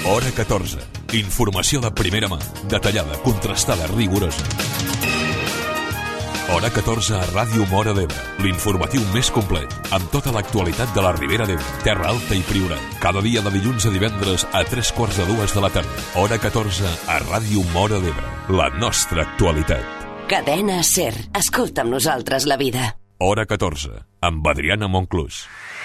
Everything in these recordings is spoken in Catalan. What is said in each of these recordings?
Hora 14. Informació de primera mà, detallada, contrastada, rigorosa. Hora 14 a Ràdio Móra d'Ebre, l'informatiu més complet, amb tota l'actualitat de la Ribera d'Ebre, Terra Alta i Priorat. Cada dia de dilluns a divendres a 3:45 de la tarda. Hora 14 a Ràdio Móra d'Ebre, la nostra actualitat. Cadena SER. Escolta amb nosaltres la vida. Hora 14, amb Adriana Monclús.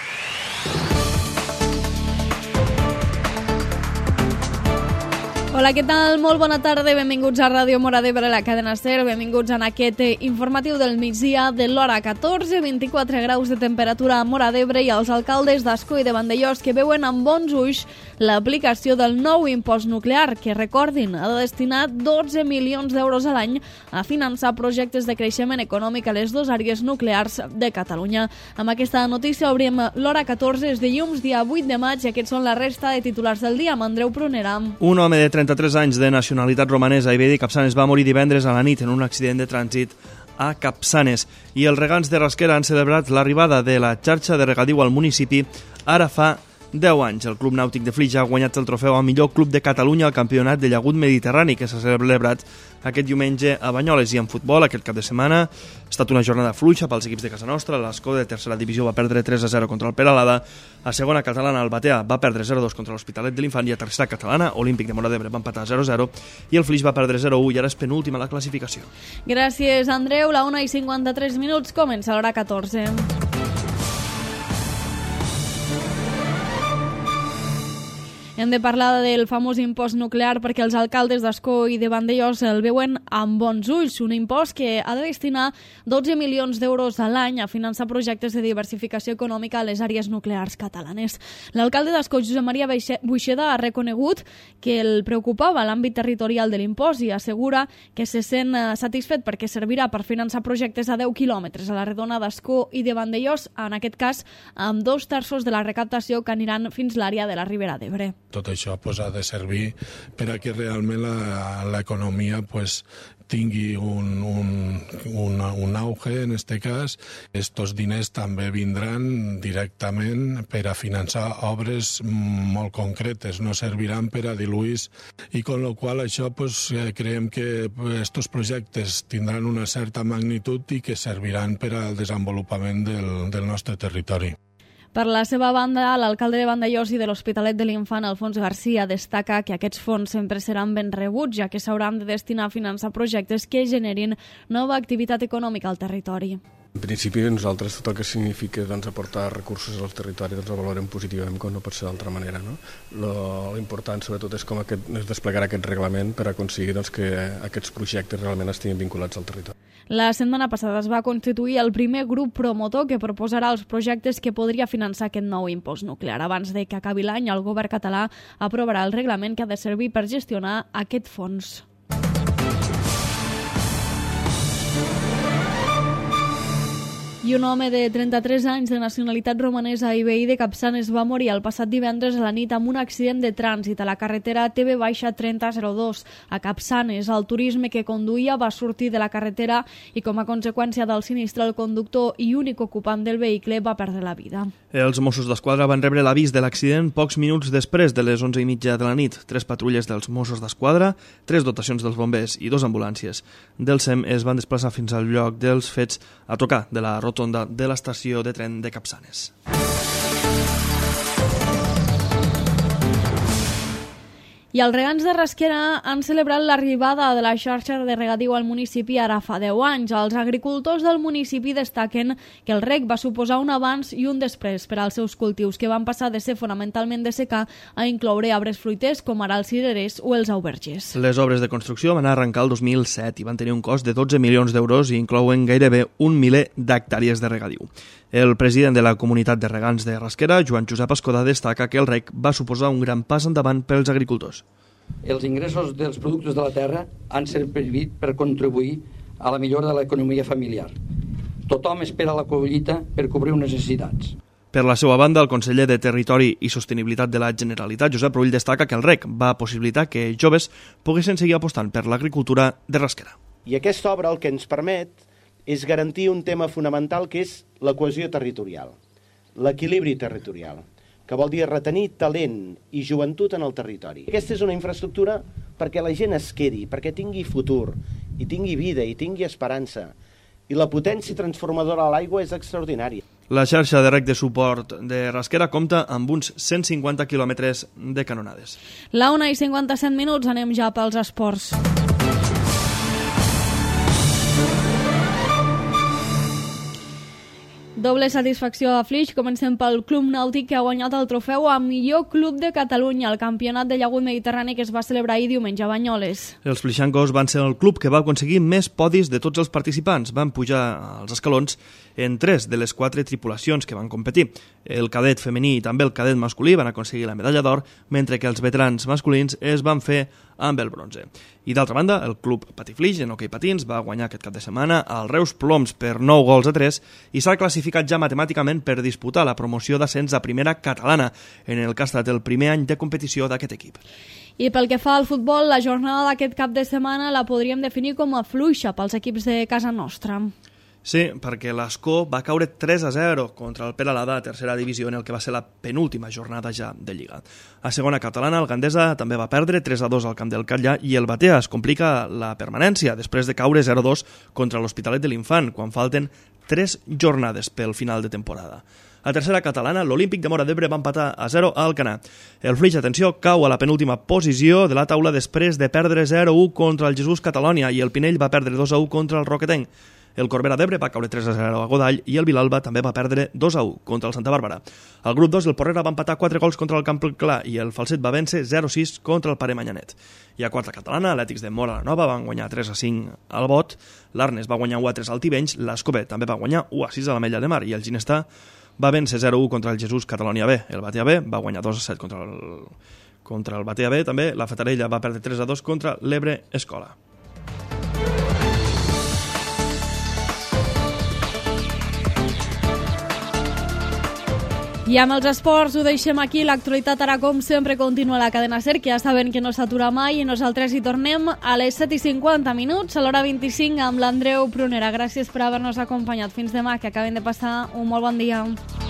Hola, què tal? Molt bona tarda, benvinguts a Ràdio Móra d'Ebre, la cadena SER, benvinguts en aquest informatiu del migdia de l'hora 14, 24 graus de temperatura a Móra d'Ebre i els alcaldes d'Ascó i de Vandellòs que veuen amb bons ulls l'aplicació del nou impost nuclear, que, recordin, ha de destinar 12 milions d'euros a l'any a finançar projectes de creixement econòmic a les dues àrees nuclears de Catalunya. Amb aquesta notícia obrim l'hora 14, és dilluns, dia 8 de maig, i aquests són la resta de titulars del dia, amb Andreu Prunera. Un home de 33 anys de nacionalitat romanesa i veí de Capçanes va morir divendres a la nit en un accident de trànsit a Capçanes. I els regants de Rasquera han celebrat l'arribada de la xarxa de regadiu al municipi ara fa 10 anys. El Club Nàutic de Flix ha guanyat el trofeu a millor club de Catalunya al campionat de llagut mediterrani que s'ha celebrat aquest diumenge a Banyoles. I en futbol, aquest cap de setmana ha estat una jornada fluixa pels equips de casa nostra. L'Ascó de tercera divisió va perdre 3-0 contra el Peralada. A segona catalana, el Batea va perdre 0-2 contra l'Hospitalet de l'Infant, i a tercera catalana, Olímpic de Móra d'Ebre va empatar 0-0 i el Flix va perdre 0-1 i ara és penúltima a la classificació. Gràcies, Andreu. La 1:53, comença l'hora 14. Hem de parlar del famós impost nuclear perquè els alcaldes d'Ascó i de Vandellòs el veuen amb bons ulls. Un impost que ha de destinar 12 milions d'euros a l'any a finançar projectes de diversificació econòmica a les àrees nuclears catalanes. L'alcalde d'Ascó, Josep Maria Buixeda, ha reconegut que el preocupava l'àmbit territorial de l'impost i assegura que se sent satisfet perquè servirà per finançar projectes a 10 quilòmetres a la redona d'Ascó i de Vandellòs, en aquest cas amb 2/3 de la recaptació que aniran fins l'àrea de la Ribera d'Ebre. Tot això ha de servir per a que realment l'economia tingui un auge en aquest cas. Estos diners també vindran directament per a finançar obres molt concretes, no serviran per a diluir, i con lo qual això creiem que estos projectes tindran una certa magnitud i que serviran per al desenvolupament del nostre territori. Per la seva banda, l'alcalde de Vandellòs i de l'Hospitalet de l'Infant, Alfons Garcia, destaca que aquests fons sempre seran ben rebuts, ja que s'hauran de destinar a finançar projectes que generin nova activitat econòmica al territori. En principi, nosaltres tot el que significa aportar recursos al territori el valorem positivament, com no pot ser d'altra manera. L'important, sobretot, és desplegar aquest reglament per aconseguir que aquests projectes realment estiguin vinculats al territori. La setmana passada es va constituir el primer grup promotor que proposarà els projectes que podria finançar aquest nou impost nuclear. Abans de que acabi l'any, el govern català aprovarà el reglament que ha de servir per gestionar aquest fons. I un home de 33 anys de nacionalitat romanesa i veí de Capçanes va morir el passat divendres a la nit amb un accident de trànsit a la carretera TB-3002 a Capçanes. El turisme que conduïa va sortir de la carretera i, com a conseqüència del sinistre, el conductor i únic ocupant del vehicle va perdre la vida. Els Mossos d'Esquadra van rebre l'avís de l'accident pocs minuts després de les 11:30 de la nit. 3 patrulles dels Mossos d'Esquadra, 3 dotacions dels bombers i 2 ambulàncies del SEM es van desplaçar fins al lloc dels fets a tocar de la rotonda de l'estació de tren de Capçanes. I els regants de Rasquera han celebrat l'arribada de la xarxa de regadiu al municipi ara fa 10 anys. Els agricultors del municipi destaquen que el reg va suposar un abans i un després per als seus cultius, que van passar de ser fonamentalment de secà a incloure arbres fruiters com ara els cirerers o els aubergers. Les obres de construcció van arrencar el 2007 i van tenir un cost de 12 milions d'euros i inclouen gairebé 1 miler d'hectàrees de regadiu. El president de la comunitat de regants de Rasquera, Joan Josep Escoda, destaca que el reg va suposar un gran pas endavant pels agricultors. Els ingressos dels productes de la terra han servit per contribuir a la millora de l'economia familiar. Tothom espera la collita per cobrir unes necessitats. Per la seva banda, el conseller de Territori i Sostenibilitat de la Generalitat, Josep Rull, destaca que el reg va possibilitar que joves poguessin seguir apostant per l'agricultura de Rasquera. I aquesta obra el que ens permet és garantir un tema fonamental que és la cohesió territorial, l'equilibri territorial. que vol dir retenir talent i joventut en el territori. Aquesta és una infraestructura perquè la gent es quedi, perquè tingui futur, i tingui vida, i tingui esperança. I la potència transformadora a l'aigua és extraordinària. La xarxa de rec de suport de Rasquera compta amb uns 150 quilòmetres de canonades. La 1:57, anem ja pels esports. Doble satisfacció a Flix. Comencem pel Club Nàutic, que ha guanyat el trofeu a millor club de Catalunya al Campionat de Llagut Mediterrani, que es va celebrar ahir diumenge a Banyoles. Els flixancos van ser el club que va aconseguir més podis de tots els participants. Van pujar als escalons en 3 de les 4 tripulacions que van competir. El cadet femení i també el cadet masculí van aconseguir la medalla d'or, mentre que els veterans masculins es van fer amb el bronze. I d'altra banda, el club Patiflix en hoquei patins va guanyar aquest cap de setmana al Reus Ploms per 9-3 i s'ha classificat ja matemàticament per disputar la promoció d'ascens a primera catalana, en el que ha estat el primer any de competició d'aquest equip. I pel que fa al futbol, la jornada d'aquest cap de setmana la podríem definir com a fluixa pels equips de casa nostra. Sí, perquè l'Escó va caure 3-0 contra el Peralada a tercera divisió, en el que va ser la penúltima jornada ja de Lliga. A segona catalana, el Gandesa també va perdre 3-2 al camp del Catllà i el Batea es complica la permanència després de caure 0-2 contra l'Hospitalet de l'Infant, quan falten 3 jornades pel final de temporada. A tercera catalana, l'Olímpic de Móra d'Ebre va empatar a 0 a Alcanar. El Flix, atenció, cau a la penúltima posició de la taula després de perdre 0-1 contra el Jesús Catalònia i el Pinell va perdre 2-1 contra el Roquetenc. El Corbera d'Ebre va caure 3-0 a Godall i el Vilalba també va perdre 2-1 contra el Santa Bàrbara. Al grup 2, el Porrera va empatar 4 gols contra el Camp Clar i el Falset va vèncer 0-6 contra el Pare Manyanet. I a quarta catalana, l'Ètics de Móra la Nova van guanyar 3-5 al Bot, l'Arnes va guanyar 1-3 al Tivenys, l'Escobé també va guanyar 1-6 a la Mella de Mar i el Ginestà va vèncer 0-1 contra el Jesús Catalònia B. El Batea B va guanyar 2-7 contra el Batea B, també la Fatarella va perdre 3-2 contra l'Ebre Escola. I amb els esports ho deixem aquí. L'actualitat ara, com sempre, continua a la cadena SER, que ja saben que no s'atura mai, i nosaltres hi tornem a les 7:50, a l'hora 25, amb l'Andreu Prunera. Gràcies per haver-nos acompanyat. Fins demà, que acaben de passar un molt bon dia.